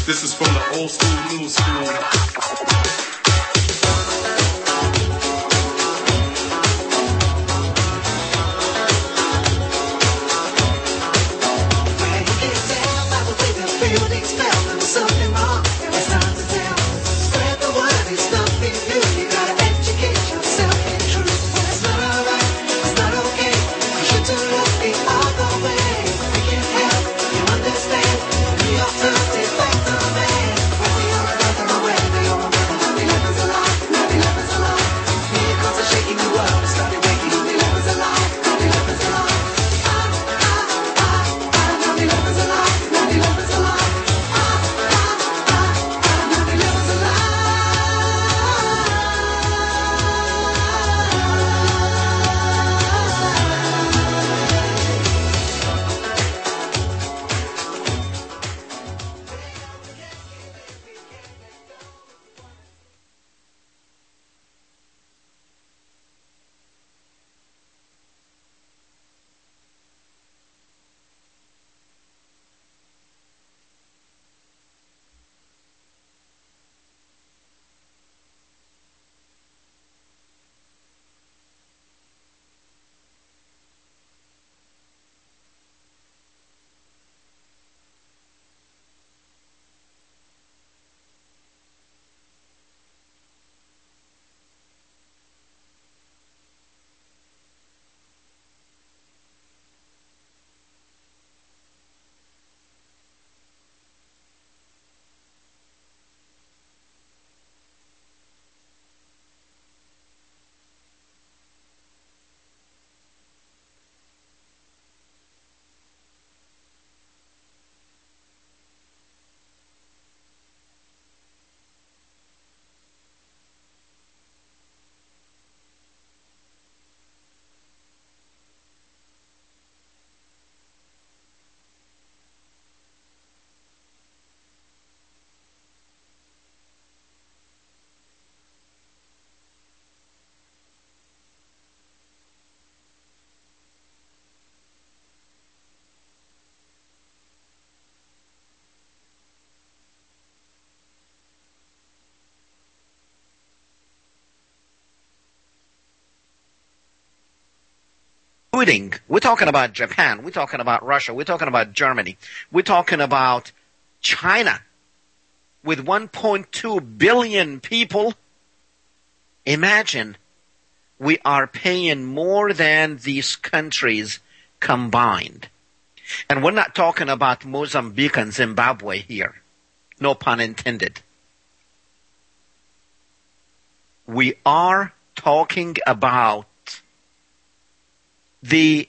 This is from the old school, new school. We're talking about Japan. We're talking about Russia. We're talking about Germany. We're talking about China with 1.2 billion people. Imagine we are paying more than these countries combined. And we're not talking about Mozambique and Zimbabwe here. No pun intended. We are talking about the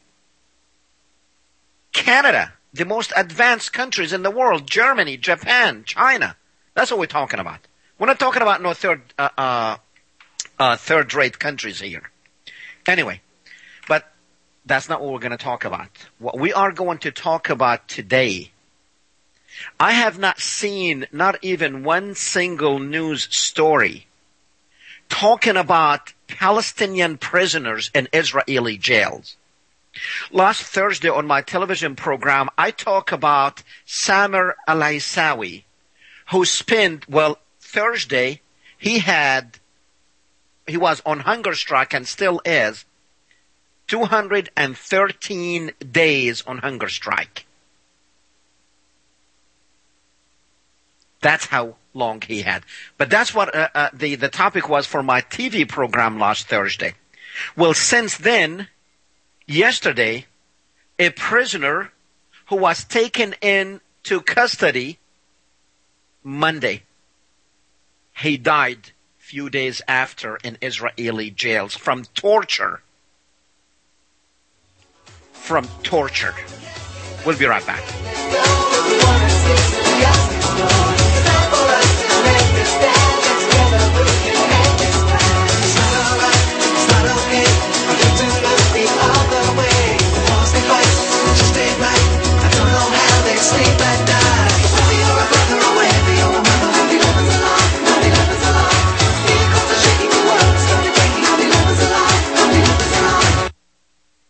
Canada, the most advanced countries in the world, Germany, Japan, China. That's what we're talking about. We're not talking about no third-rate countries here. Anyway, but that's not what we're going to talk about. What we are going to talk about today, I have not seen not even one single news story talking about Palestinian prisoners in Israeli jails. Last Thursday on my television program, I talk about Samer Al-Aisawi, who spent, Thursday, he was on hunger strike and still is, 213 days on hunger strike. That's how long he had. But that's what the topic was for my TV program last Thursday. Well, since then, yesterday, a prisoner who was taken into custody Monday, he died a few days after in Israeli jails from torture. From torture. We'll be right back.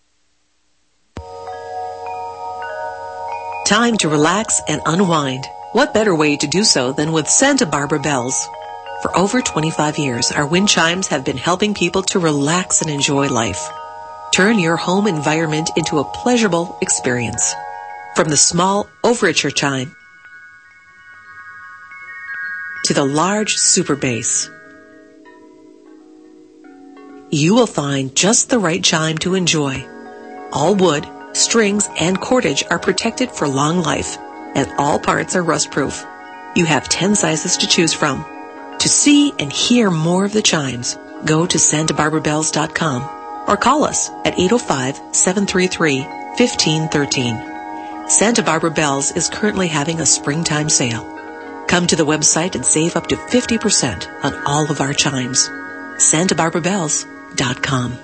Time to relax and unwind. What better way to do so than with Santa Barbara Bells? For over 25 years, our wind chimes have been helping people to relax and enjoy life. Turn your home environment into a pleasurable experience. From the small overture chime to the large super bass, you will find just the right chime to enjoy. All wood, strings, and cordage are protected for long life, and all parts are rust-proof. You have 10 sizes to choose from. To see and hear more of the chimes, go to santabarbarabells.com or call us at 805-733-1513. Santa Barbara Bells is currently having a springtime sale. Come to the website and save up to 50% on all of our chimes. santabarbarabells.com.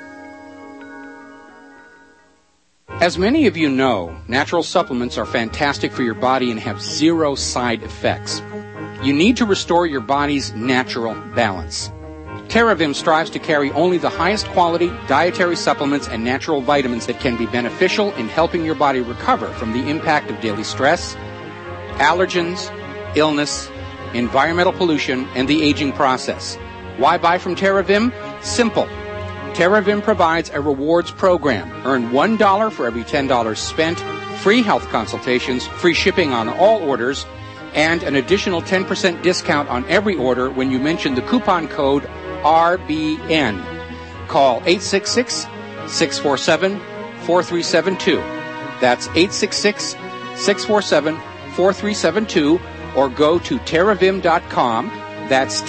As many of you know, natural supplements are fantastic for your body and have zero side effects. You need to restore your body's natural balance. TerraVim strives to carry only the highest quality dietary supplements and natural vitamins that can be beneficial in helping your body recover from the impact of daily stress, allergens, illness, environmental pollution, and the aging process. Why buy from TerraVim? Simple. TerraVim provides a rewards program. Earn $1 for every $10 spent, free health consultations, free shipping on all orders, and an additional 10% discount on every order when you mention the coupon code RBN. Call 866-647-4372. That's 866-647-4372, or go to terravim.com. That's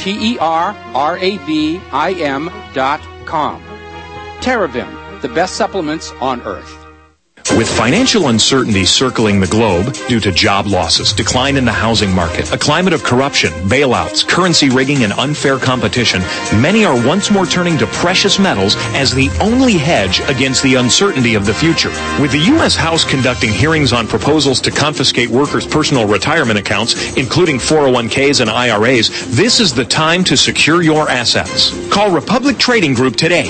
TerraVim.com. TerraVim, the best supplements on Earth. With financial uncertainty circling the globe due to job losses, decline in the housing market, a climate of corruption, bailouts, currency rigging, and unfair competition, many are once more turning to precious metals as the only hedge against the uncertainty of the future. With the U.S. House conducting hearings on proposals to confiscate workers' personal retirement accounts, including 401ks and IRAs, this is the time to secure your assets. Call Republic Trading Group today,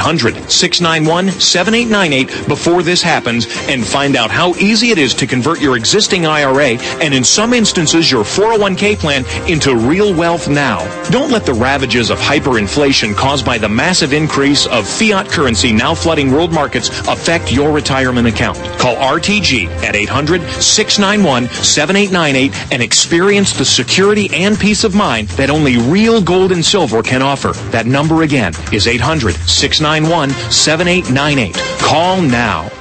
800-691-7898, before this happens, and find out how easy it is to convert your existing IRA and, in some instances, your 401k plan into real wealth now. Don't let the ravages of hyperinflation caused by the massive increase of fiat currency now flooding world markets affect your retirement account. Call RTG at 800-691-7898 and experience the security and peace of mind that only real gold and silver can offer. That number again is 800-691-7898. Call now.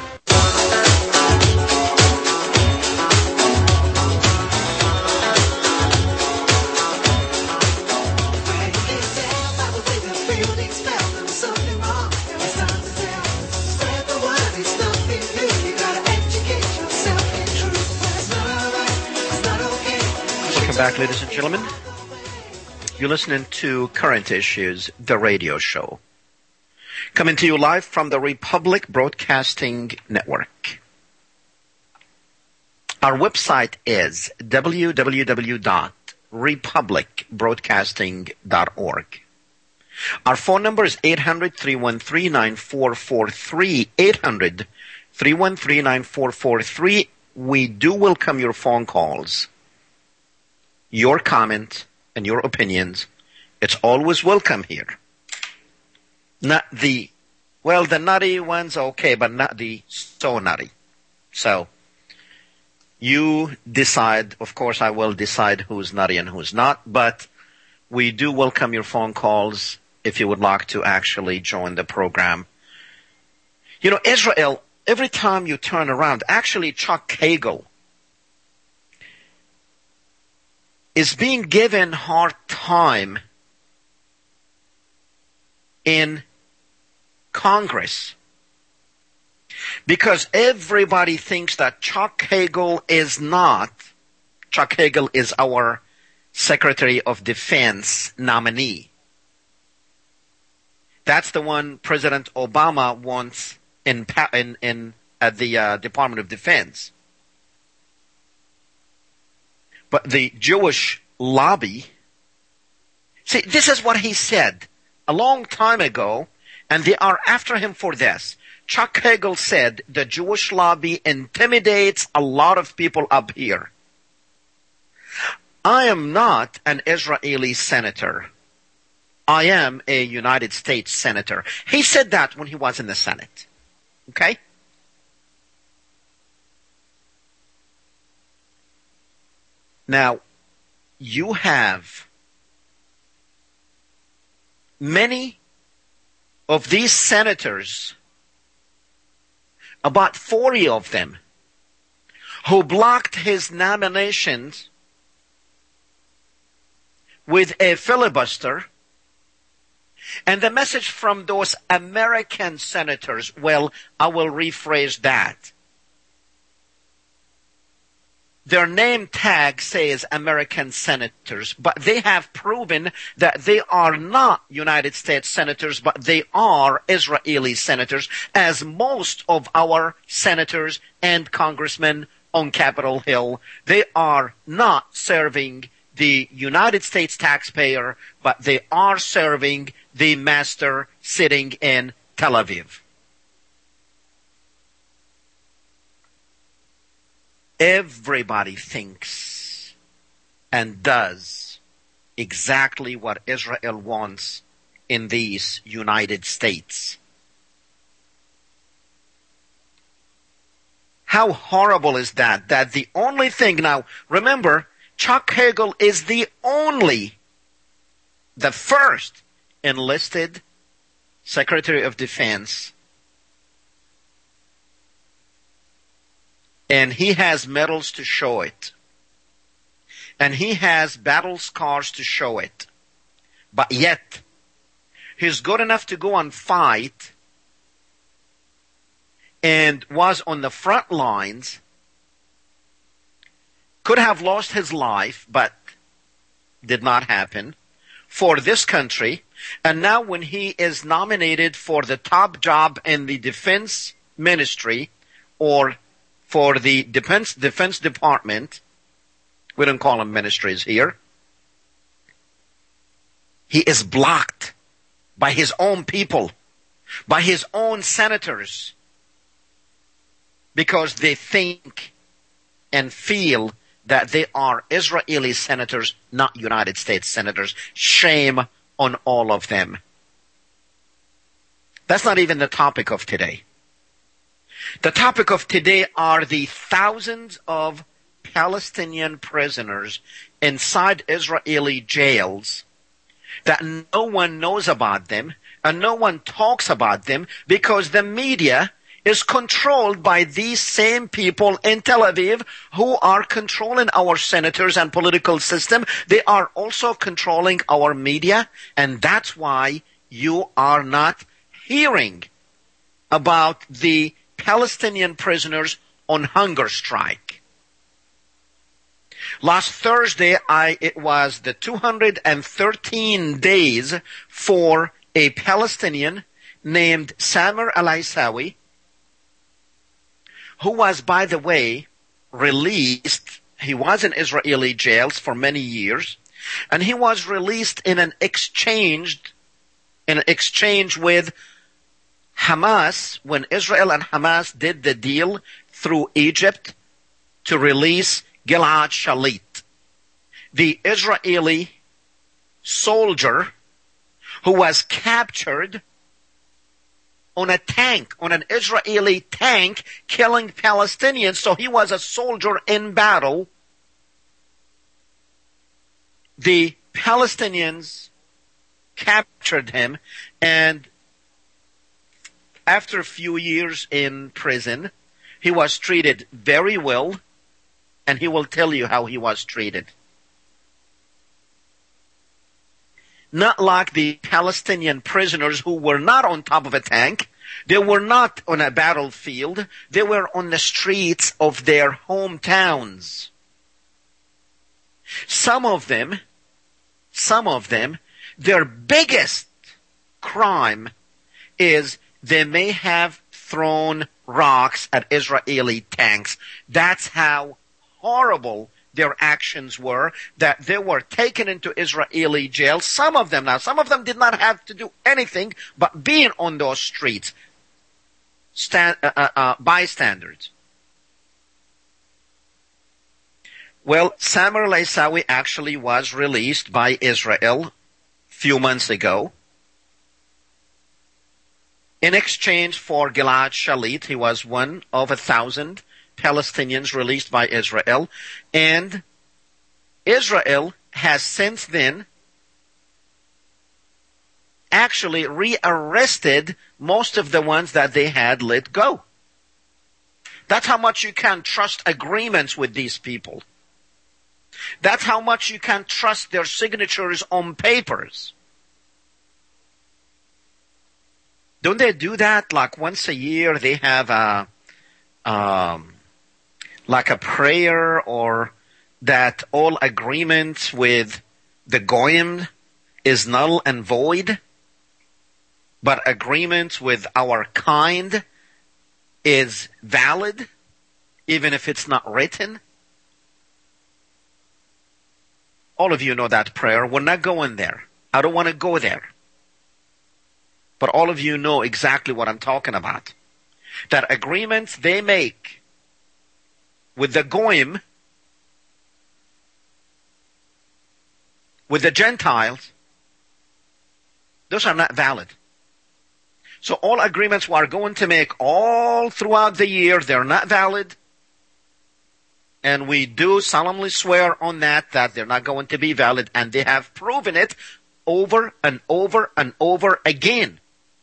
Back, ladies and gentlemen. You're listening to Current Issues, the radio show. Coming to you live from the Republic Broadcasting Network. Our website is www.republicbroadcasting.org. Our phone number is 800-313-9443, 800-313-9443. We do welcome your phone calls. Your comment and your opinions, it's always welcome here. Not the nutty ones, okay, but not the so nutty. So, you decide. Of course, I will decide who's nutty and who's not, but we do welcome your phone calls if you would like to actually join the program. You know, Israel, every time you turn around, actually Chuck Hagel is being given hard time in Congress because everybody thinks that Chuck Hagel is our Secretary of Defense nominee. That's the one President Obama wants at the Department of Defense. But the Jewish lobby, see, this is what he said a long time ago, and they are after him for this. Chuck Hagel said the Jewish lobby intimidates a lot of people up here. I am not an Israeli senator. I am a United States senator. He said that when he was in the Senate. Okay? Now, you have many of these senators, about 40 of them, who blocked his nominations with a filibuster. And the message from those American senators, well, I will rephrase that. Their name tag says American senators, but they have proven that they are not United States senators, but they are Israeli senators, as most of our senators and congressmen on Capitol Hill, they are not serving the United States taxpayer, but they are serving the master sitting in Tel Aviv. Everybody thinks and does exactly what Israel wants in these United States. How horrible is that? That the only thing, now remember, Chuck Hagel is the first enlisted Secretary of Defense, and he has medals to show it. And he has battle scars to show it. But yet, he's good enough to go and fight and was on the front lines, could have lost his life, but did not happen, for this country. And now when he is nominated for the top job in the defense ministry, or for the defense department, we don't call them ministries here, he is blocked by his own people, by his own senators, because they think and feel that they are Israeli senators, not United States senators. Shame on all of them. That's not even the topic of today. The topic of today are the thousands of Palestinian prisoners inside Israeli jails that no one knows about them and no one talks about them because the media is controlled by these same people in Tel Aviv who are controlling our senators and political system. They are also controlling our media, and that's why you are not hearing about the Palestinian prisoners on hunger strike. Last Thursday, it was the 213 days for a Palestinian named Samer al-Aisawi, who was, by the way, released. He was in Israeli jails for many years, and he was released in an exchange with Hamas, when Israel and Hamas did the deal through Egypt to release Gilad Shalit, the Israeli soldier who was captured on a tank, on an Israeli tank, killing Palestinians. So he was a soldier in battle. The Palestinians captured him, and after a few years in prison, he was treated very well, and he will tell you how he was treated. Not like the Palestinian prisoners who were not on top of a tank. They were not on a battlefield. They were on the streets of their hometowns. Some of them, their biggest crime is they may have thrown rocks at Israeli tanks. That's how horrible their actions were, that they were taken into Israeli jail. Some of them did not have to do anything but being on those streets, bystanders. Well, Samuel Eisawi actually was released by Israel few months ago. In exchange for Gilad Shalit, he was one of 1,000 Palestinians released by Israel. And Israel has since then actually rearrested most of the ones that they had let go. That's how much you can trust agreements with these people. That's how much you can trust their signatures on papers. Don't they do that? Like once a year they have like a prayer, or that all agreements with the Goyim is null and void, but agreements with our kind is valid, even if it's not written. All of you know that prayer. We're not going there. I don't want to go there. But all of you know exactly what I'm talking about. That agreements they make with the Goyim, with the Gentiles, those are not valid. So all agreements we are going to make all throughout the year, they're not valid. And we do solemnly swear on that they're not going to be valid. And they have proven it over and over and over again.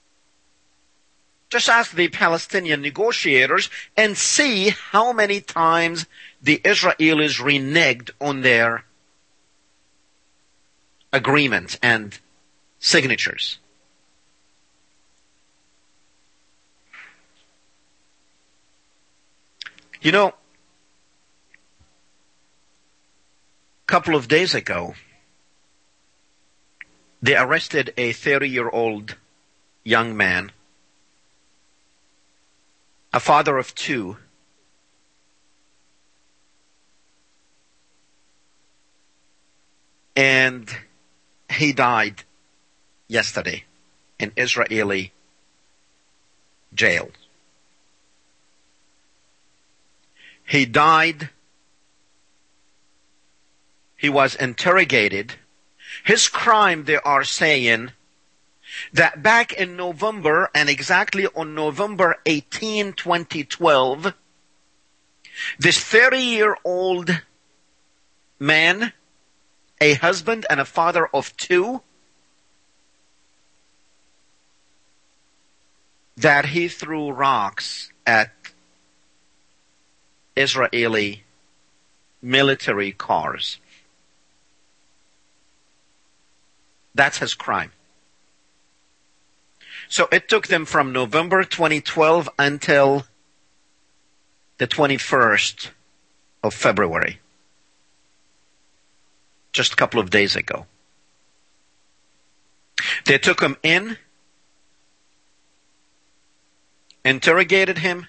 Just ask the Palestinian negotiators and see how many times the Israelis reneged on their agreements and signatures. You know, a couple of days ago, they arrested a 30-year-old young man, a father of two, and he died yesterday in Israeli jail. He died. He was interrogated. His crime, they are saying, that back in November, and exactly on November 18, 2012, this 30-year-old man, a husband and a father of two, that he threw rocks at Israeli military cars. That's his crime. So it took them from November 2012 until the 21st of February. Just a couple of days ago. They took him in, interrogated him,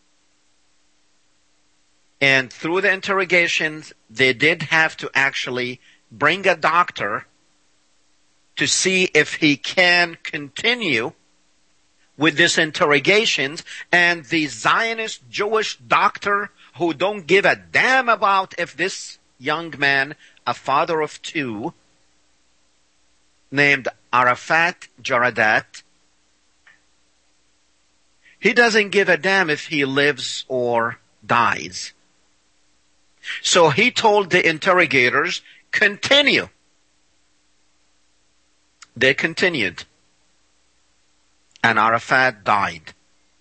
and through the interrogations, they did have to actually bring a doctor to see if he can continue with these interrogations. And the Zionist Jewish doctor, who don't give a damn about if this young man, a father of two, named Arafat Jaradat, he doesn't give a damn if he lives or dies. So he told the interrogators, continue. They continued. And Arafat died.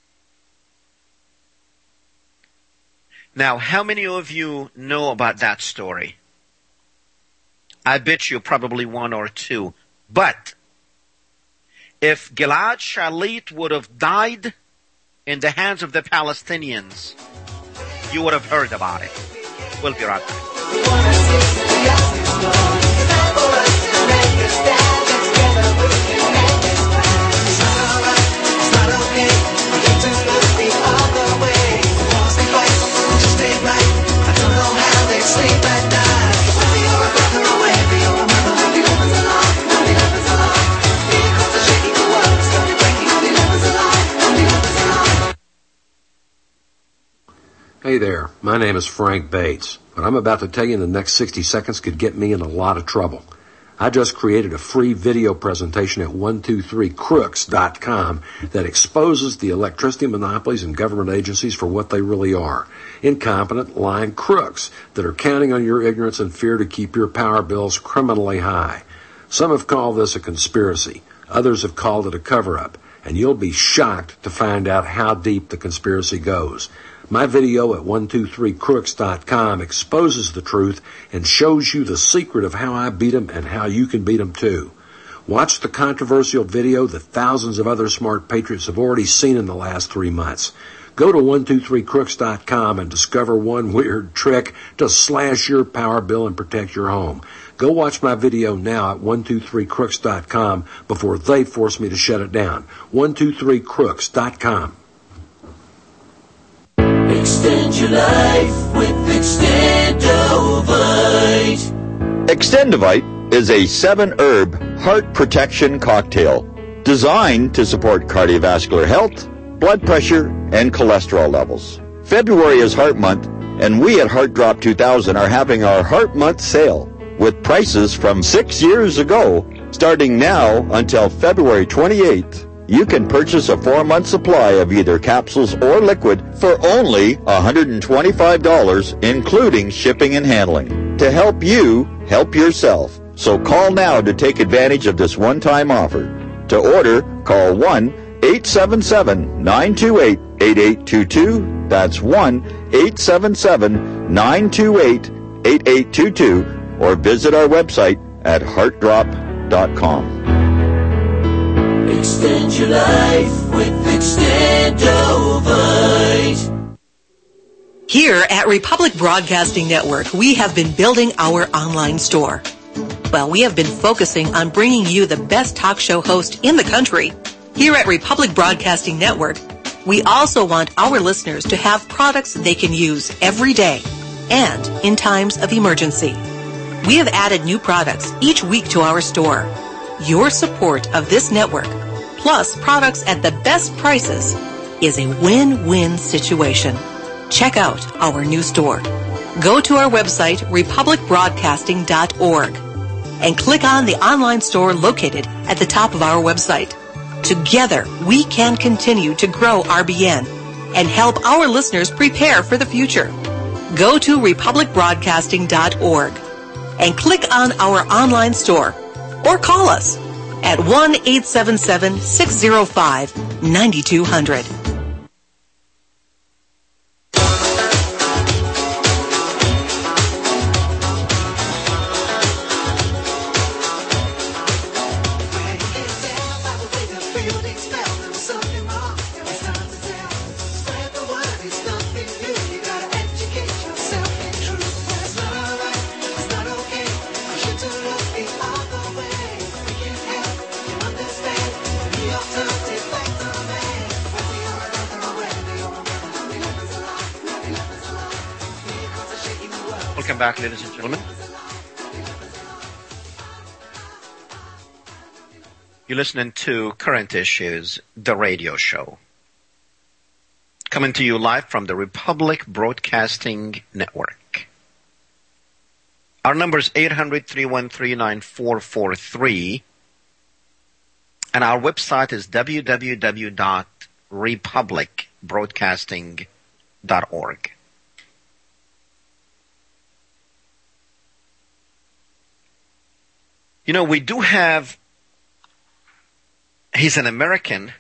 Now, how many of you know about that story? I bet you probably one or two. But if Gilad Shalit would have died in the hands of the Palestinians, you would have heard about it. We'll be right back. Hey there. My name is Frank Bates. What I'm about to tell you in the next 60 seconds could get me in a lot of trouble. I just created a free video presentation at 123crooks.com that exposes the electricity monopolies and government agencies for what they really are. Incompetent, lying crooks that are counting on your ignorance and fear to keep your power bills criminally high. Some have called this a conspiracy. Others have called it a cover-up. And you'll be shocked to find out how deep the conspiracy goes. My video at 123crooks.com exposes the truth and shows you the secret of how I beat them and how you can beat them too. Watch the controversial video that thousands of other smart patriots have already seen in the last 3 months. Go to 123crooks.com and discover one weird trick to slash your power bill and protect your home. Go watch my video now at 123crooks.com before they force me to shut it down. 123crooks.com. Extend your life with Extendovite. Extendovite is a 7-herb heart protection cocktail designed to support cardiovascular health, blood pressure, and cholesterol levels. February is Heart Month, and we at Heart Drop 2000 are having our Heart Month sale with prices from 6 years ago, starting now until February 28th. You can purchase a 4-month supply of either capsules or liquid for only $125, including shipping and handling, to help you help yourself. So call now to take advantage of this one-time offer. To order, call 1-877-928-8822. That's 1-877-928-8822. Or visit our website at heartdrop.com. Extend your life with Extendovite. Here at Republic Broadcasting Network, we have been building our online store. Well, we have been focusing on bringing you the best talk show host in the country. Here at Republic Broadcasting Network, we also want our listeners to have products they can use every day and in times of emergency. We have added new products each week to our store. Your support of this network, plus products at the best prices, is a win-win situation. Check out our new store. Go to our website, republicbroadcasting.org, and click on the online store located at the top of our website. Together, we can continue to grow RBN and help our listeners prepare for the future. Go to republicbroadcasting.org and click on our online store or call us at 1-877-605-9200. Welcome back, ladies and gentlemen. You're listening to Current Issues, the radio show. Coming to you live from the Republic Broadcasting Network. Our number is 800-313-9443. And our website is www.republicbroadcasting.org. You know, we do have, he's an American,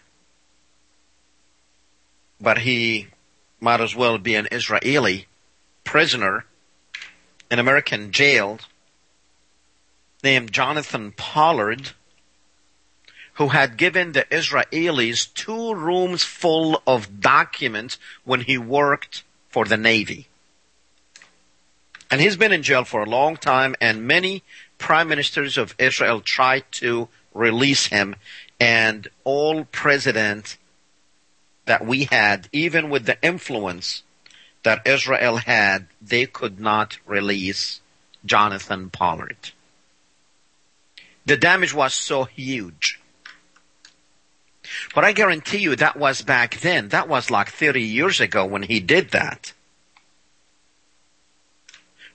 but he might as well be an Israeli prisoner in American jail named Jonathan Pollard, who had given the Israelis 2 rooms full of documents when he worked for the Navy. And he's been in jail for a long time, and many prime ministers of Israel tried to release him, and all presidents that we had, even with the influence that Israel had, they could not release Jonathan Pollard. The damage was so huge. But I guarantee you that was back then. That was like 30 years ago when he did that.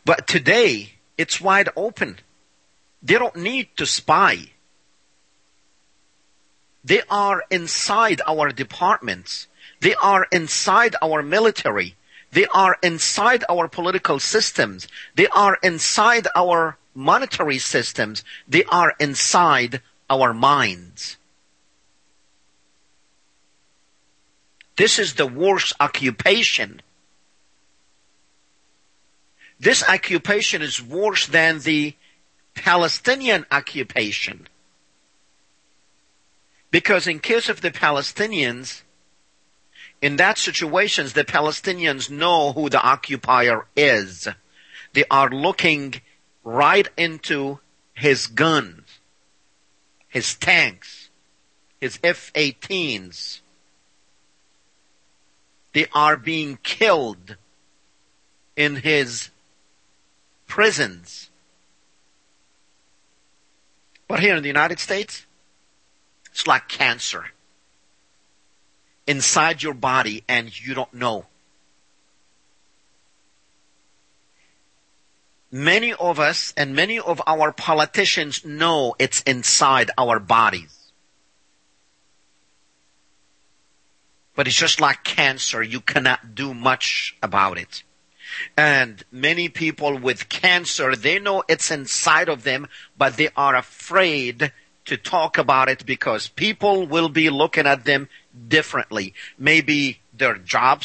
But today, it's wide open. They don't need to spy. They are inside our departments. They are inside our military. They are inside our political systems. They are inside our monetary systems. They are inside our minds. This is the worst occupation. This occupation is worse than the Palestinian occupation. Because in case of the Palestinians, in that situation, the Palestinians know who the occupier is. They are looking right into his guns, his tanks, his F-18s. They are being killed in his prisons. But here in the United States, it's like cancer inside your body and you don't know. Many of us and many of our politicians know it's inside our bodies. But it's just like cancer. You cannot do much about it. And many people with cancer, they know it's inside of them, but they are afraid to talk about it because people will be looking at them differently. Maybe their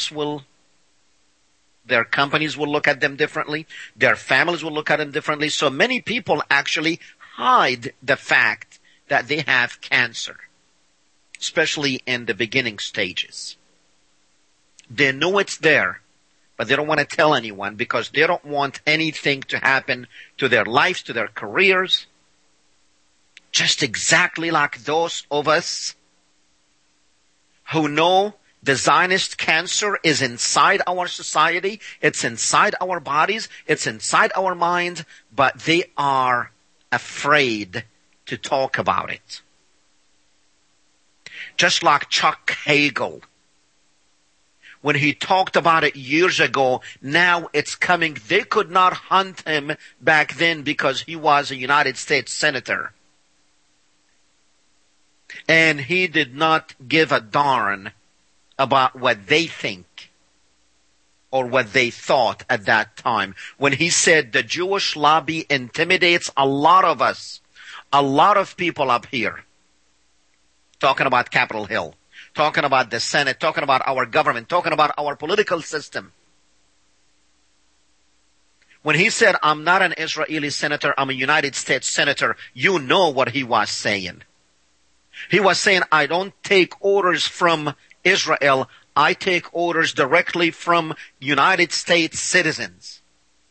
companies will look at them differently. Their families will look at them differently. So many people actually hide the fact that they have cancer, especially in the beginning stages. They know it's there, but they don't want to tell anyone because they don't want anything to happen to their lives, to their careers. Just exactly like those of us who know the Zionist cancer is inside our society, it's inside our bodies, it's inside our minds, but they are afraid to talk about it. Just like Chuck Hagel. When he talked about it years ago, now it's coming. They could not hunt him back then because he was a United States Senator. And he did not give a darn about what they think or what they thought at that time. When he said the Jewish lobby intimidates a lot of us, a lot of people up here, talking about Capitol Hill, talking about the Senate, talking about our government, talking about our political system. When he said, I'm not an Israeli senator, I'm a United States senator, you know what he was saying. He was saying, I don't take orders from Israel, I take orders directly from United States citizens.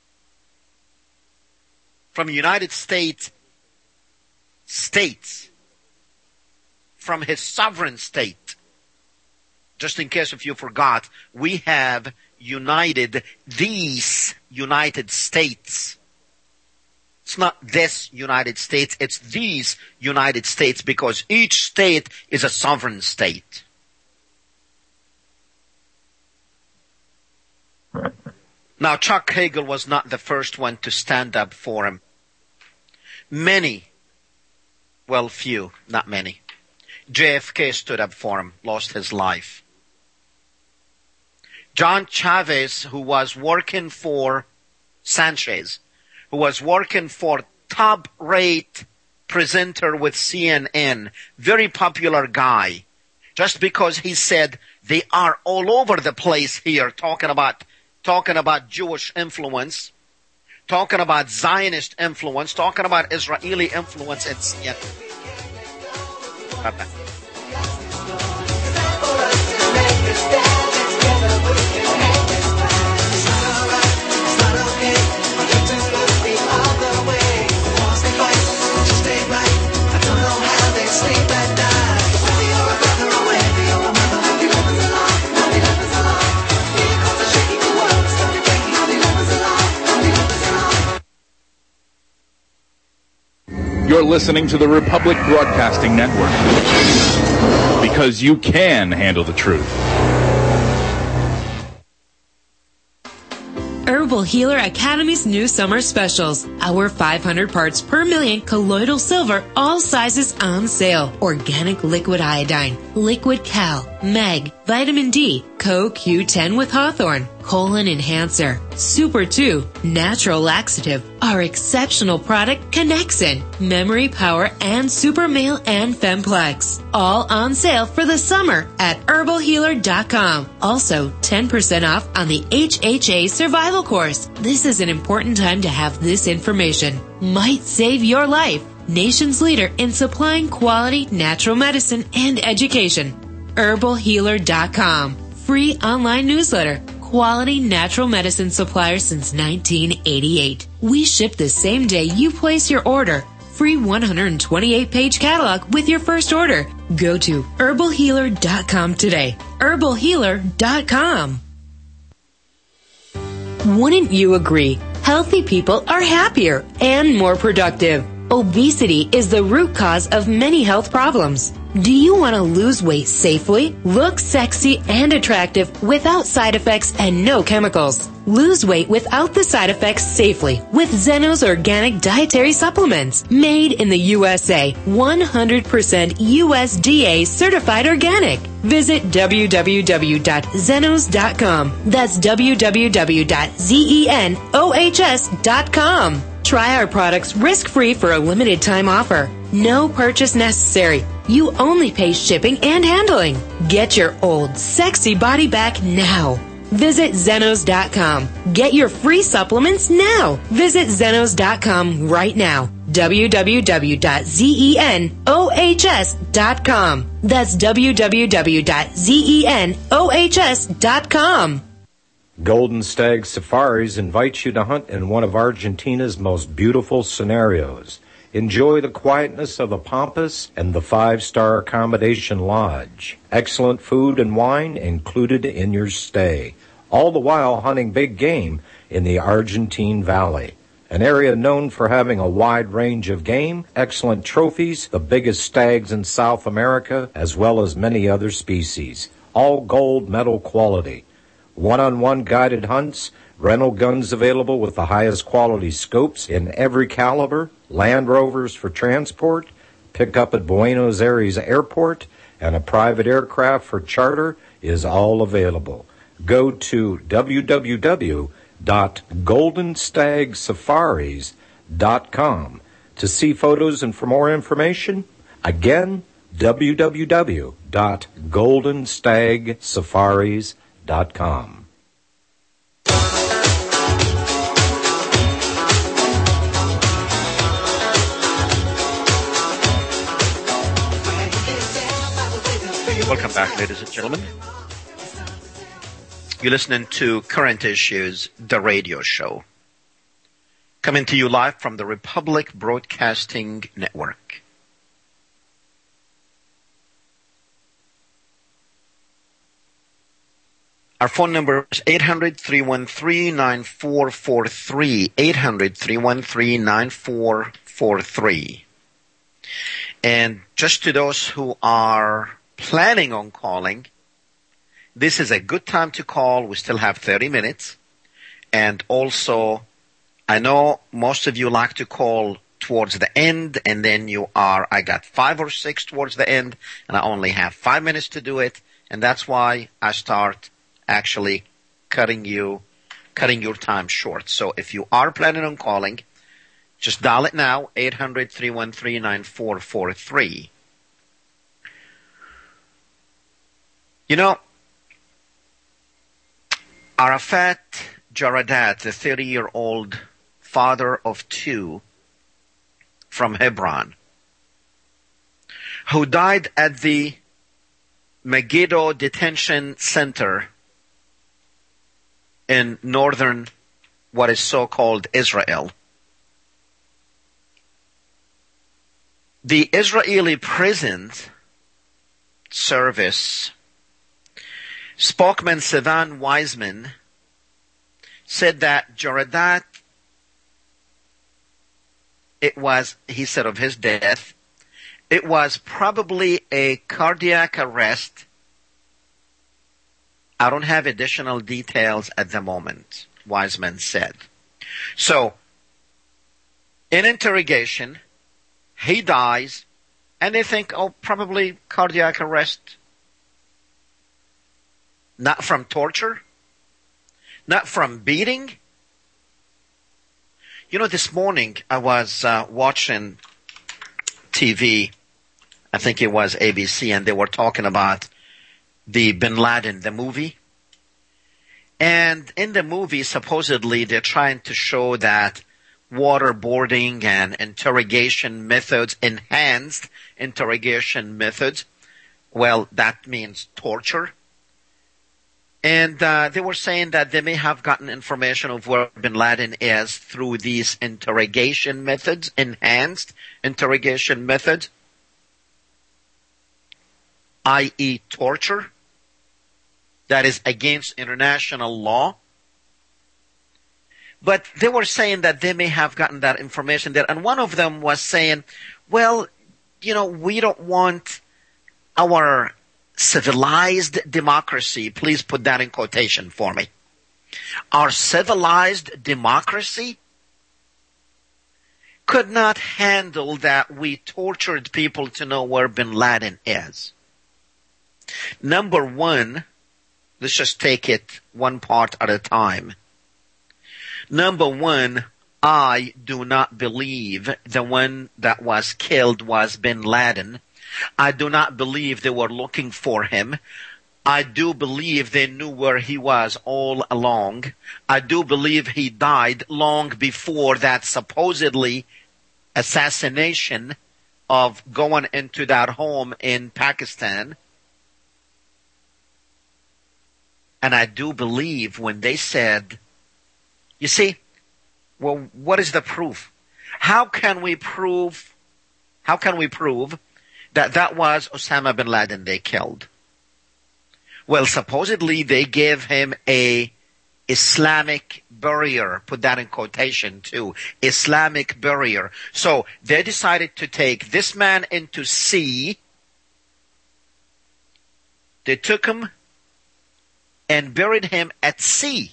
From United States states. From his sovereign state. Just in case if you forgot, we have united these United States. It's not this United States, it's these United States because each state is a sovereign state. Now, Chuck Hagel was not the first one to stand up for him. Many, well, few, not many. JFK stood up for him, lost his life. John Chavez, who was working for Sanchez, who was working for top-rate presenter with CNN, very popular guy, just because he said they are all over the place here talking about Jewish influence, talking about Zionist influence, talking about Israeli influence in CNN. You're listening to the Republic Broadcasting Network because you can handle the truth. Herbal Herbal Healer Academy's new summer specials. Our 500 parts per million colloidal silver, all sizes on sale. Organic liquid iodine, liquid cal, mag, vitamin D, CoQ10 with Hawthorne, colon enhancer, Super 2, natural laxative, our exceptional product Connexin, memory power, and Super Male and Femplex. All on sale for the summer at herbalhealer.com. Also, 10% off on the HHA survival course. This is an important time to have this information. Might save your life. Nation's leader in supplying quality natural medicine and education. herbalhealer.com. Free online newsletter. Quality natural medicine supplier since 1988. We ship the same day you place your order. Free 128-page catalog with your first order. Go to herbalhealer.com today. herbalhealer.com. Wouldn't you agree? Healthy people are happier and more productive. Obesity is the root cause of many health problems. Do you want to lose weight safely, look sexy and attractive without side effects and no chemicals? Lose weight without the side effects safely with Zeno's organic dietary supplements. Made in the USA, 100% USDA certified organic. Visit www.zenos.com. That's www.zenos.com. Try our products risk-free for a limited time offer. No purchase necessary. You only pay shipping and handling. Get your old, sexy body back now. Visit Zenos.com. Get your free supplements now. Visit Zenos.com right now. www.zenos.com. That's www.zenos.com. Golden Stag Safaris invites you to hunt in one of Argentina's most beautiful scenarios. Enjoy the quietness of the Pampas and the 5-star accommodation lodge. Excellent food and wine included in your stay. All the while hunting big game in the Argentine Valley, an area known for having a wide range of game, excellent trophies, the biggest stags in South America, as well as many other species. All gold medal quality. One-on-one guided hunts, rental guns available with the highest quality scopes in every caliber, Land Rovers for transport, pick up at Buenos Aires Airport, and a private aircraft for charter is all available. Go to www.goldenstagsafaris.com to see photos and for more information. Again, www.goldenstagsafaris.com. Welcome back, ladies and gentlemen. You're listening to Current Issues, the radio show. Coming to you live from the Republic Broadcasting Network. Our phone number is 800-313-9443, 800-313-9443. And just to those who are planning on calling, this is a good time to call. We still have 30 minutes. And also, I know most of you like to call towards the end, and then I got 5 or 6 towards the end, and I only have 5 minutes to do it. And that's why I start actually cutting your time short. So if you are planning on calling, just dial it now, 800-313-9443. You know, Arafat Jaradat, the 30-year-old father of 2 from Hebron, who died at the Megiddo Detention Center in northern, what is so-called Israel. The Israeli prison service spokesman Sivan Wiseman said that Jaradat, he said of his death, it was probably a cardiac arrest. I don't have additional details at the moment, wise men said. So, in interrogation, he dies, and they think, oh, probably cardiac arrest. Not from torture, not from beating. You know, this morning I was watching TV, I think it was ABC, and they were talking about the Bin Laden, the movie. And in the movie, supposedly, they're trying to show that waterboarding and interrogation methods, enhanced interrogation methods, well, that means torture. And they were saying that they may have gotten information of where Bin Laden is through these interrogation methods, enhanced interrogation methods, i.e. torture, that is against international law. But they were saying that they may have gotten that information there. And one of them was saying, well, you know, we don't want our civilized democracy, please put that in quotation for me. Our civilized democracy could not handle that we tortured people to know where Bin Laden is. Number one, let's just take it one part at a time. Number one, I do not believe the one that was killed was Bin Laden. I do not believe they were looking for him. I do believe they knew where he was all along. I do believe he died long before that supposedly assassination of going into that home in Pakistan. And I do believe when they said, you see, well, what is the proof? How can we prove that that was Osama bin Laden they killed? Well, supposedly they gave him a Islamic burial. Put that in quotation too. Islamic burial. So they decided to take this man into sea. They took him and buried him at sea.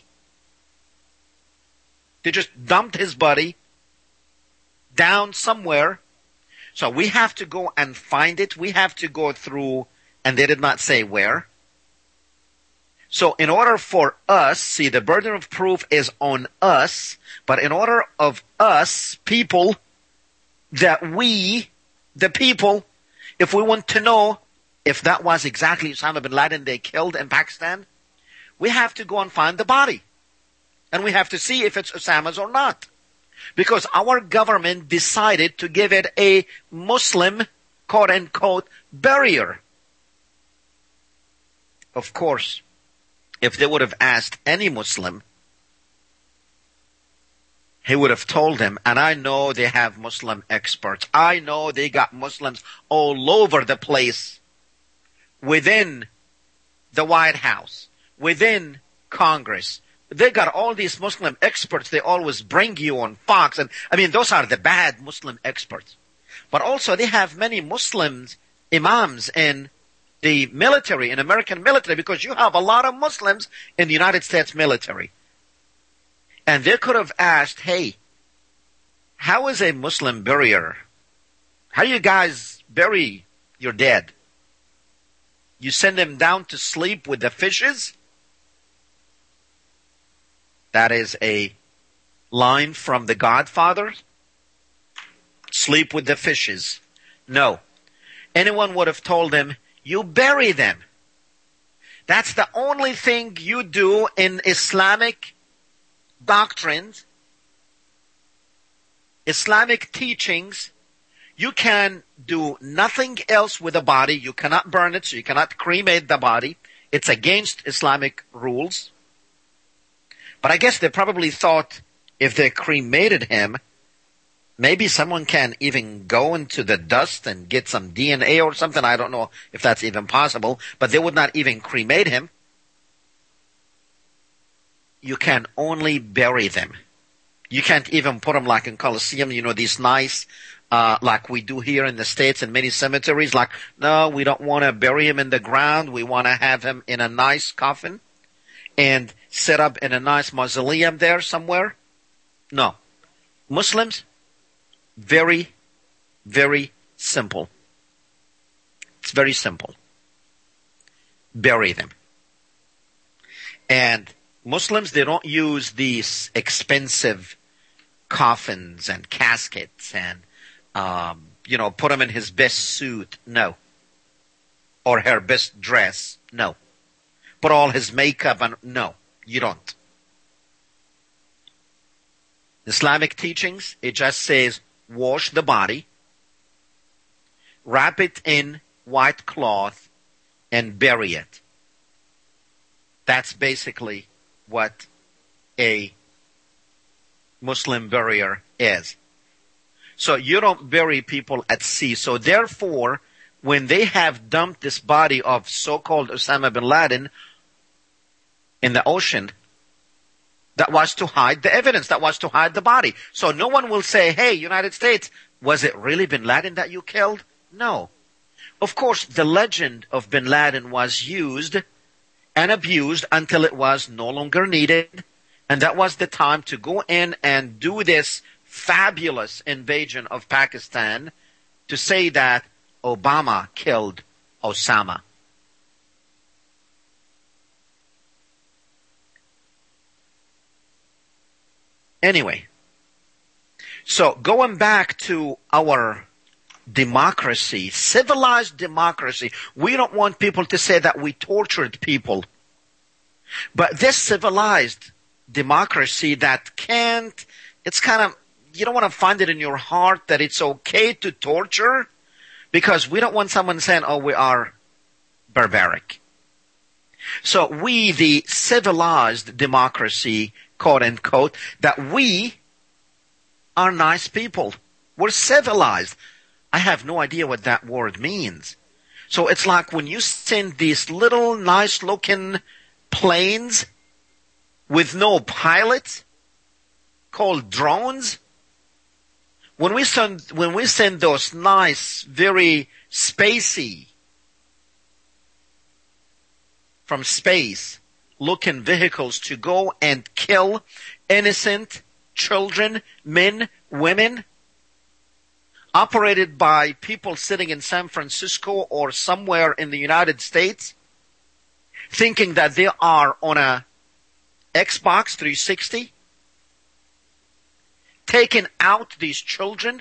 They just dumped his body down somewhere. So we have to go and find it. We have to go through, and they did not say where. So in order for us, see, the burden of proof is on us, but in order of us, people, that we, the people, if we want to know if that was exactly Osama bin Laden they killed in Pakistan, we have to go and find the body. And we have to see if it's Osama's or not. Because our government decided to give it a Muslim, quote-unquote, burial. Of course, if they would have asked any Muslim, he would have told them, and I know they have Muslim experts. I know they got Muslims all over the place within the White House, within Congress. They got all these Muslim experts they always bring you on Fox. And I mean, those are the bad Muslim experts. But also they have many Muslims, imams in the military, in American military, because you have a lot of Muslims in the United States military. And they could have asked, hey, how is a Muslim burial? How do you guys bury your dead? You send them down to sleep with the fishes? That is a line from The Godfather. Sleep with the fishes. No. Anyone would have told him, you bury them. That's the only thing you do in Islamic doctrines, Islamic teachings. You can do nothing else with the body. You cannot burn it, so you cannot cremate the body. It's against Islamic rules. But I guess they probably thought if they cremated him, maybe someone can even go into the dust and get some DNA or something. I don't know if that's even possible, but they would not even cremate him. You can only bury them. You can't even put them like in Colosseum, you know, these nice, like we do here in the States in many cemeteries. Like, no, we don't want to bury him in the ground. We want to have him in a nice coffin. And set up in a nice mausoleum there somewhere. No. Muslims, very, very simple. It's very simple. Bury them. And Muslims, they don't use these expensive coffins and caskets and, put him in his best suit. No. Or her best dress. No. Put all his makeup on. No, you don't. Islamic teachings, it just says wash the body, wrap it in white cloth, and bury it. That's basically what a Muslim burial is. So you don't bury people at sea. So therefore, when they have dumped this body of so-called Osama bin Laden in the ocean, that was to hide the evidence. That was to hide the body. So no one will say, hey, United States, was it really bin Laden that you killed? No. Of course, the legend of bin Laden was used and abused until it was no longer needed. And that was the time to go in and do this fabulous invasion of Pakistan to say that Obama killed Osama. Anyway, so going back to our democracy, civilized democracy, we don't want people to say that we tortured people. But this civilized democracy that can't, it's kind of, you don't want to find it in your heart that it's okay to torture, because we don't want someone saying, oh, we are barbaric. So we, the civilized democracy, quote unquote, that we are nice people. We're civilized. I have no idea what that word means. So it's like when you send these little nice looking planes with no pilot called drones. When we send those nice, very spacey, from space looking vehicles to go and kill innocent children, men, women, operated by people sitting in San Francisco or somewhere in the United States, thinking that they are on a Xbox 360, taking out these children,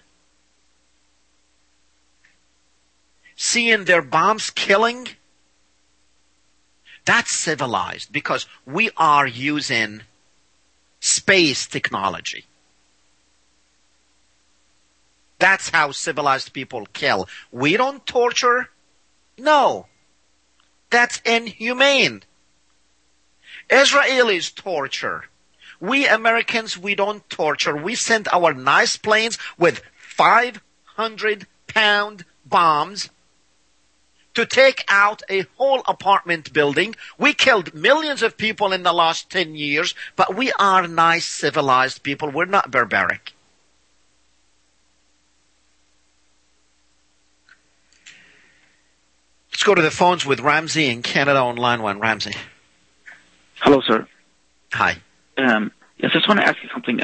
seeing their bombs killing. That's civilized, because we are using space technology. That's how civilized people kill. We don't torture. No. That's inhumane. Israelis torture. We Americans, we don't torture. We send our nice planes with 500-pound bombs to take out a whole apartment building. We killed millions of people in the last 10 years, but we are nice, civilized people. We're not barbaric. Let's go to the phones with Ramsey in Canada on line 1. Ramsey. Hello, sir. Hi. Yes, I just want to ask you something.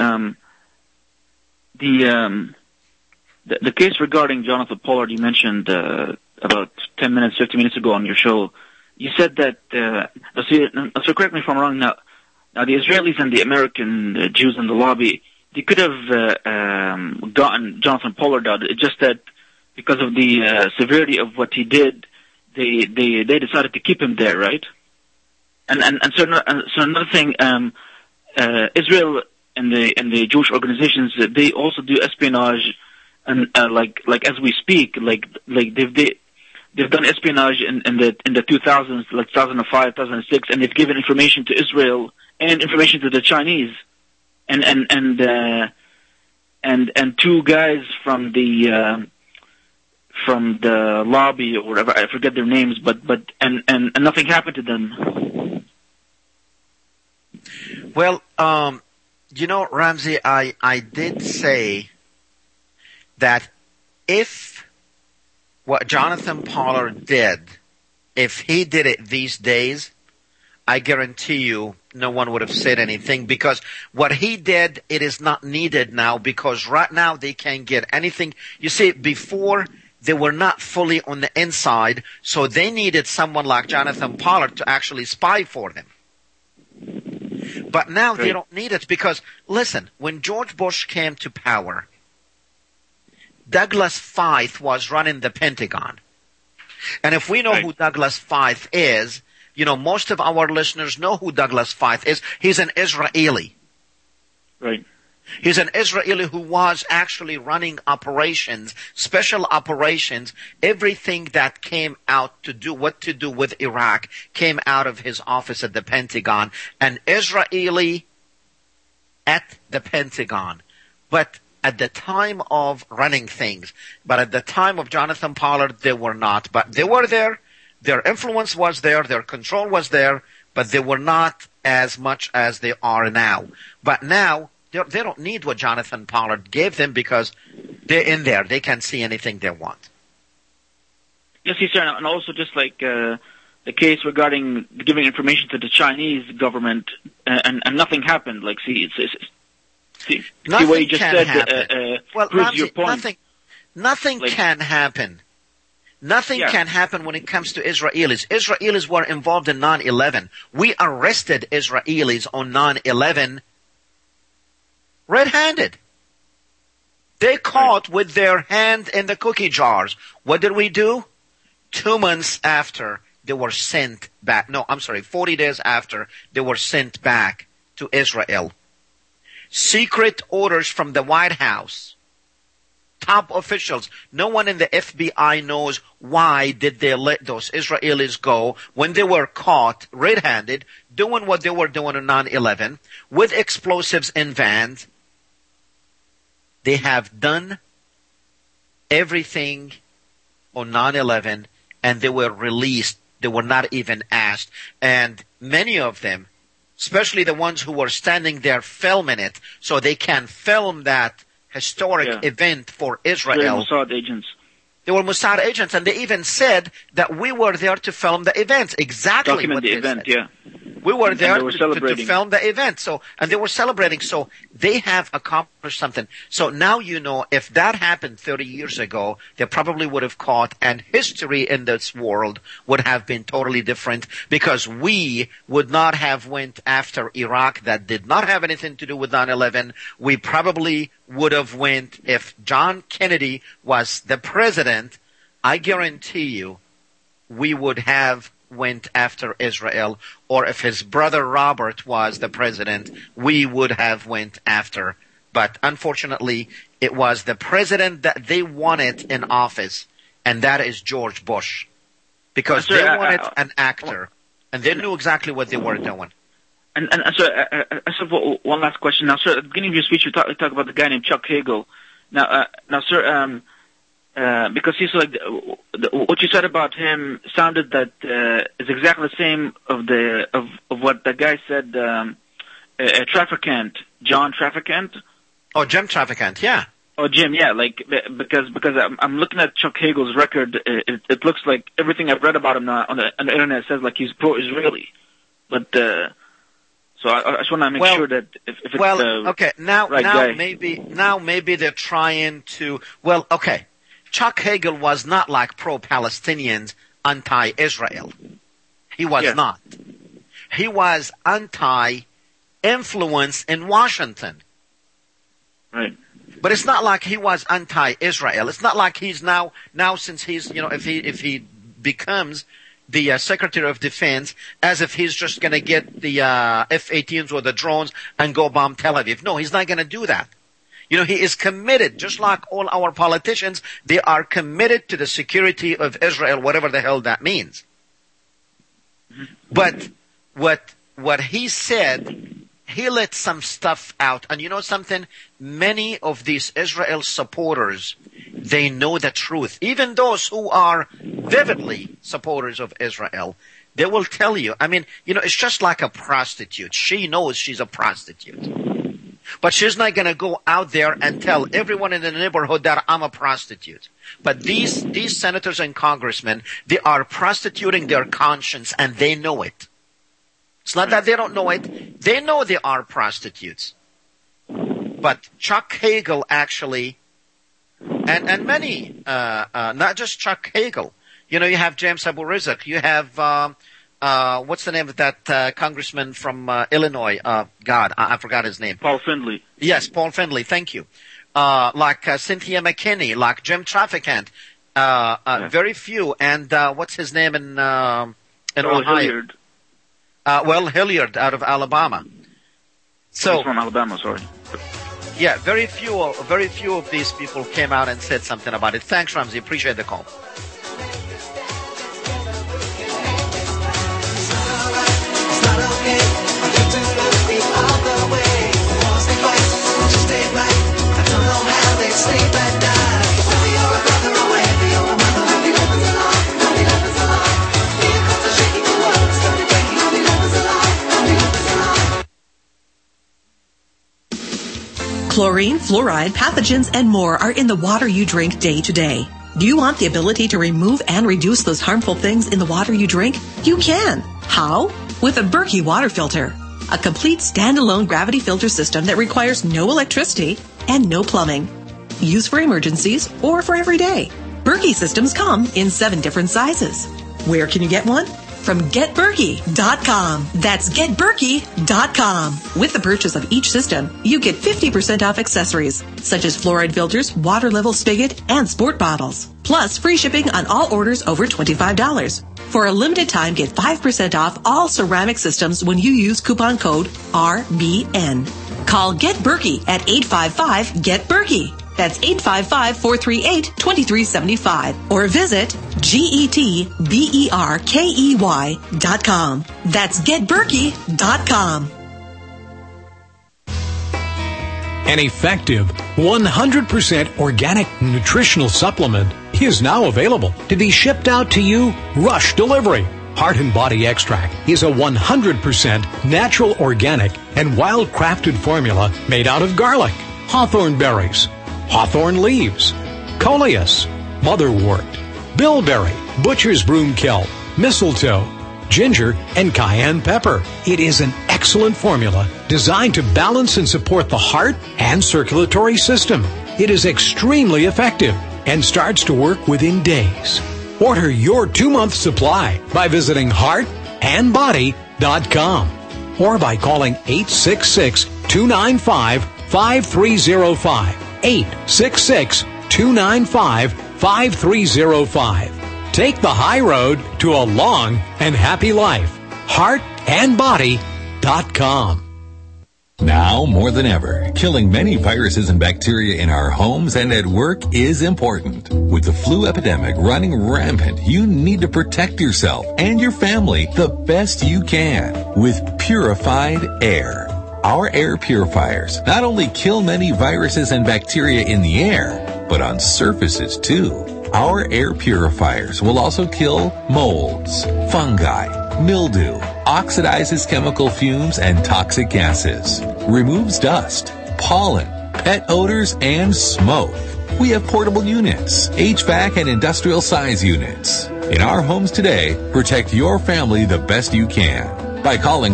The case regarding Jonathan Pollard you mentioned about 10 minutes, 15 minutes ago on your show, you said that, so correct me if I'm wrong now, the Israelis and the American Jews in the lobby, they could have gotten Jonathan Pollard out. It's just that because of the severity of what he did, they decided to keep him there, right? And so another thing, Israel and the Jewish organizations, they also do espionage, and like as we speak, like they've done espionage in the 2000s, like 2005, 2006, and they've given information to Israel and information to the Chinese, and two guys from the lobby or whatever, I forget their names, but nothing happened to them. Well, Ramsey, I did say that if what Jonathan Pollard did, if he did it these days, I guarantee you no one would have said anything, because what he did, it is not needed now, because right now they can't get anything. You see, before they were not fully on the inside, so they needed someone like Jonathan Pollard to actually spy for them. But now they don't need it, because, listen, when George Bush came to power, Douglas Feith was running the Pentagon. And if we know who Douglas Feith is, you know, most of our listeners know who Douglas Feith is. He's an Israeli. Right. He's an Israeli who was actually running operations, special operations. Everything that came out to do what to do with Iraq came out of his office at the Pentagon. An Israeli at the Pentagon. But at the time of running things, but at the time of Jonathan Pollard, they were not. But they were there. Their influence was there. Their control was there. But they were not as much as they are now. But now, they don't need what Jonathan Pollard gave them, because they're in there. They can see anything they want. Yes, sir. And also just like the case regarding giving information to the Chinese government, and nothing happened. Like, see what you just said proves your point. Nothing can happen. Nothing can happen when it comes to Israelis. Israelis were involved in 9/11. We arrested Israelis on 9/11 red-handed. They caught with their hand in the cookie jars. What did we do? 2 months after, they were sent back. 40 days after, they were sent back to Israel. Secret orders from the White House. Top officials. No one in the FBI knows why did they let those Israelis go when they were caught red-handed doing what they were doing on 9/11 with explosives in vans. They have done everything on 9/11, and they were released. They were not even asked. And many of them, especially the ones who were standing there filming it, so they can film that historic event for Israel. They were Mossad agents. They were Mossad agents, and they even said that we were there to film the event. Exactly document what the they event, said. yeah. We were there to film the event. So, and they were celebrating. So they have accomplished something. So now you know, if that happened 30 years ago, they probably would have caught, and history in this world would have been totally different, because we would not have went after Iraq. That did not have anything to do with 9/11. We probably would have went, if John Kennedy was the president, I guarantee you, we would have went after Israel, or if his brother Robert was the president, we would have went after. But unfortunately, it was the president that they wanted in office, and that is George Bush. Because they wanted an actor, and they knew exactly what they were doing. And sir, one last question. Now, sir, at the beginning of your speech, you talk about the guy named Chuck Hagel. Now, sir, because he's like, what you said about him sounded that is exactly the same of what the guy said, Traficant, John Traficant. Oh, Jim Traficant, yeah. Oh, Jim, yeah, like, because I'm looking at Chuck Hagel's record, it looks like everything I've read about him now on the internet says like he's pro-Israeli. But, so I just want to make sure that if it's okay, now guy. maybe they're trying to, okay. Chuck Hagel was not like pro-Palestinians, anti-Israel. He was not. He was anti-influence in Washington. Right. But it's not like he was anti-Israel. It's not like he's now since he's, if he becomes the Secretary of Defense, as if he's just going to get the F-18s or the drones and go bomb Tel Aviv. No, he's not going to do that. He is committed, just like all our politicians, they are committed to the security of Israel, whatever the hell that means. But what he said, he let some stuff out. And you know something? Many of these Israel supporters, they know the truth. Even those who are vividly supporters of Israel, they will tell you. I mean, it's just like a prostitute. She knows she's a prostitute. But she's not going to go out there and tell everyone in the neighborhood that I'm a prostitute. But these senators and congressmen, they are prostituting their conscience, and they know it. It's not that they don't know it. They know they are prostitutes. But Chuck Hagel actually, and many, not just Chuck Hagel. You know, you have James Abu Rizk. You have, what's the name of that congressman from Illinois? I forgot his name. Paul Findley. Yes, Paul Findley. Thank you. Like Cynthia McKinney, like Jim Traficant. Very few. And what's his name in Ohio? Hilliard. Hilliard out of Alabama. So he's from Alabama, sorry. Yeah, very few of these people came out and said something about it. Thanks, Ramsey. Appreciate the call. Chlorine, fluoride, pathogens, and more are in the water you drink day to day. Do you want the ability to remove and reduce those harmful things in the water you drink? You can. How? With a Berkey water filter. A complete standalone gravity filter system that requires no electricity and no plumbing. Used for emergencies or for every day. Berkey systems come in 7 different sizes. Where can you get one? From GetBerkey.com. That's GetBerkey.com. With the purchase of each system, you get 50% off accessories, such as fluoride filters, water level spigot, and sport bottles. Plus, free shipping on all orders over $25. For a limited time, get 5% off all ceramic systems when you use coupon code RBN. Call Get Berkey at 855-GET-BERKEY. That's 855-438-2375. Or visit GetBerkey.com. That's GetBerkey.com. An effective 100% organic nutritional supplement is now available to be shipped out to you rush delivery. Heart and Body Extract is a 100% natural, organic, and wild-crafted formula made out of garlic, hawthorn berries, hawthorn leaves, coleus, motherwort, bilberry, butcher's broom kelp, mistletoe, ginger, and cayenne pepper. It is an excellent formula designed to balance and support the heart and circulatory system. It is extremely effective and starts to work within days. Order your 2-month supply by visiting heartandbody.com or by calling 866-295-5305. 866-295-5305. Take the high road to a long and happy life. Heartandbody.com. Now more than ever, killing many viruses and bacteria in our homes and at work is important. With the flu epidemic running rampant, you need to protect yourself and your family the best you can with purified air. Our air purifiers not only kill many viruses and bacteria in the air, but on surfaces too. Our air purifiers will also kill molds, fungi, mildew, oxidizes chemical fumes and toxic gases, removes dust, pollen, pet odors, and smoke. We have portable units, HVAC and industrial size units. In our homes today, protect your family the best you can by calling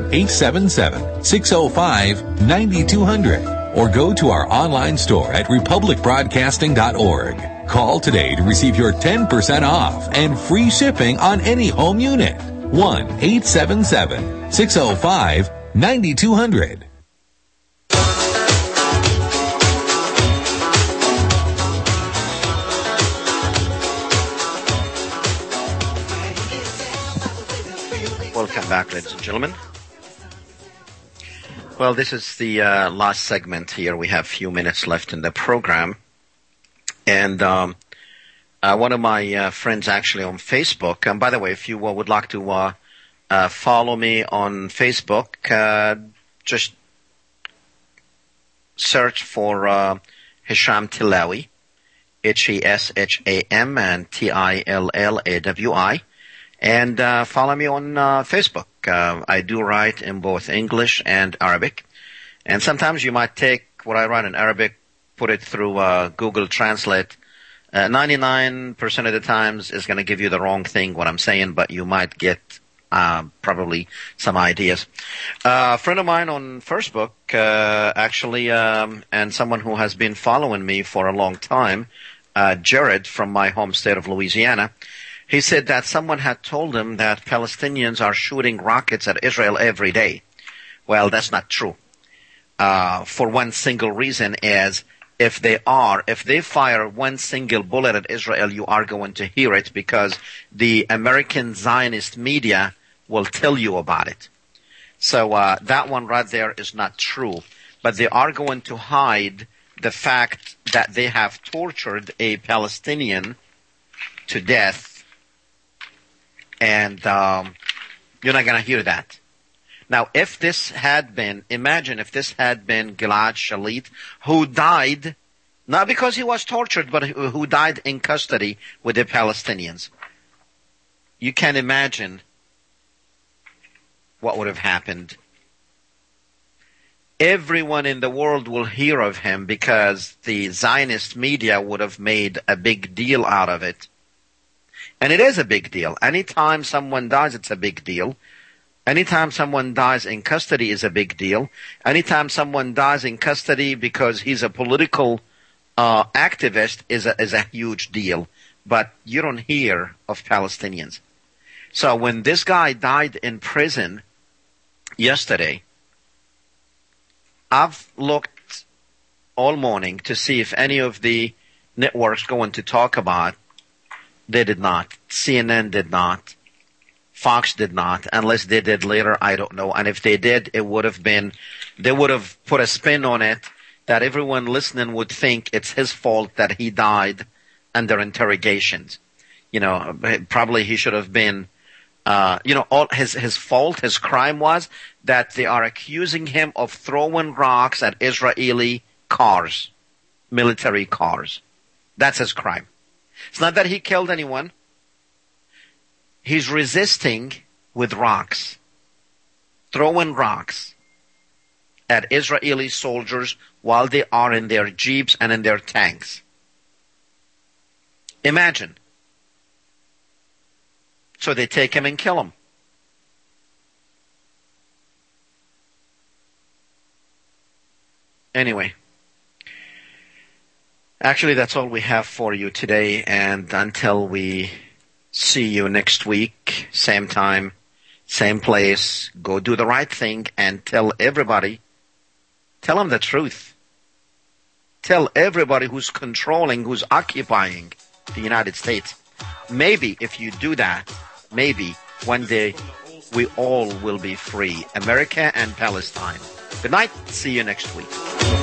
1-877-605-9200 or go to our online store at republicbroadcasting.org. Call today to receive your 10% off and free shipping on any home unit. 1-877-605-9200. Welcome back, ladies and gentlemen. Well, this is the last segment here. We have a few minutes left in the program. And one of my friends actually on Facebook, and by the way, if you would like to follow me on Facebook, just search for Hisham Tillawi, Hesham and Tillawi, and follow me on Facebook. I do write in both English and Arabic, and sometimes you might take what I write in Arabic, put it through Google Translate. 99% of the times is going to give you the wrong thing, what I'm saying, but you might get probably some ideas. A friend of mine on Facebook, actually, and someone who has been following me for a long time, Jared from my home state of Louisiana, he said that someone had told him that Palestinians are shooting rockets at Israel every day. Well, that's not true. For one single reason is, if they fire one single bullet at Israel, you are going to hear it because the American Zionist media will tell you about it. So that one right there is not true. But they are going to hide the fact that they have tortured a Palestinian to death. And you're not going to hear that. Now, if this had been, imagine if this had been Gilad Shalit, who died, not because he was tortured, but who died in custody with the Palestinians. You can imagine what would have happened. Everyone in the world will hear of him because the Zionist media would have made a big deal out of it. And it is a big deal. Anytime someone dies, it's a big deal. Anytime someone dies in custody is a big deal. Anytime someone dies in custody because he's a political activist is a huge deal. But you don't hear of Palestinians. So when this guy died in prison yesterday, I've looked all morning to see if any of the networks going to talk about. They did not. CNN did not. Fox did not. Unless they did later, I don't know. And if they did, they would have put a spin on it that everyone listening would think it's his fault that he died under interrogations. Probably he should have been, all his fault, his crime was that they are accusing him of throwing rocks at Israeli cars, military cars. That's his crime. It's not that he killed anyone. He's resisting with rocks, throwing rocks at Israeli soldiers while they are in their jeeps and in their tanks. Imagine. So they take him and kill him. Anyway. Actually, that's all we have for you today, and until we see you next week, same time, same place, go do the right thing and tell everybody, tell them the truth. Tell everybody who's controlling, who's occupying the United States. Maybe if you do that, maybe one day we all will be free. America and Palestine. Good night. See you next week.